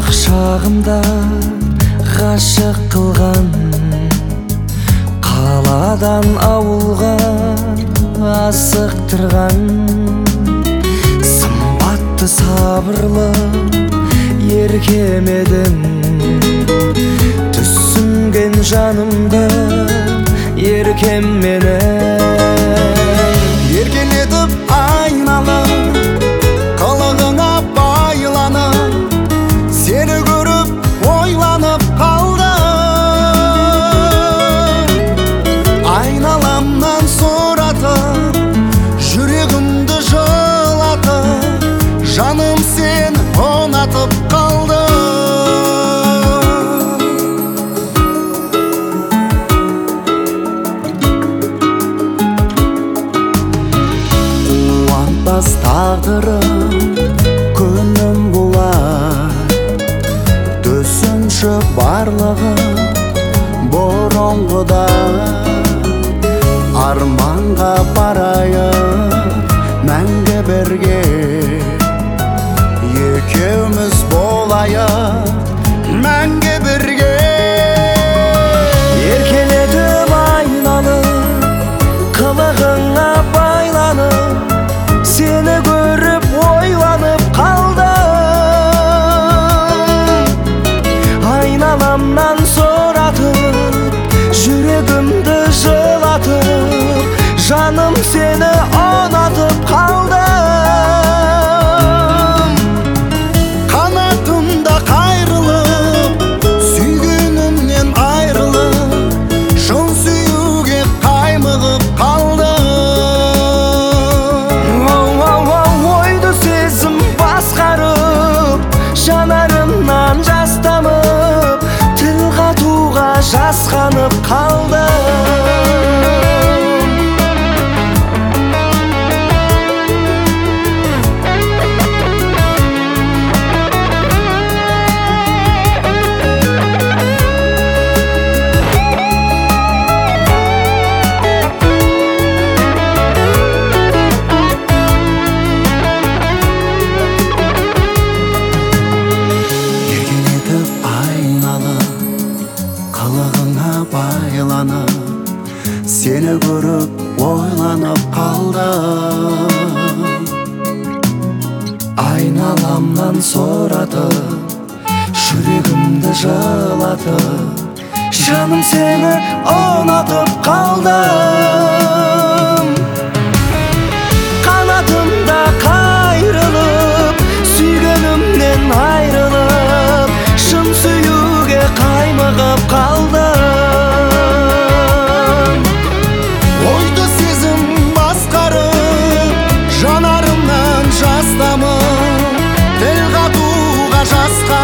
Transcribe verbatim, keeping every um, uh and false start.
шағымда ғашық қылған, қаладан ауылға асықтырған, сымбатты сабырлы еркем едің. Түсінген жанымды еркем менен, еркелетіп айналып қылығыңа байланып, сені көріп ойланып қалдым. Айналамнан сұратып, жүрегімді жылатып, жаным сен ұнатып қалдым. Уанбас тағдырым күнім бұлар, түсінші барлығы бұрынғыда. Арманға барайық мәңгі бірге, екеуміз болайық мәңгі бірге. Еркелетіп айналып, қылығыңа байланып, сені көріп ойланып қалдым. Айналамнан сұратып, жүрегімді жылатып, жаным сені ұнатып қалдым. Қанатымда қайрылып, сүйгенімнен айрылып, шын сүюге қаймығып қалдым. Ойды сезім басқарып, жанарымнан жас тамып, тіл қатуға жасқанып қалдым. Қылығыңа байланып, сені көріп ойланып қалдым. Айналамнан сұратып, жүрегімді жылатып, жаным сені ұнатып қалдым. Қанатымда қайрылып, сүйгенімнен айрылып, шын сүюге қаймығып қалдым. Ойды сезім басқарып, жанарымнан жас тамып, тіл қатуға жасқа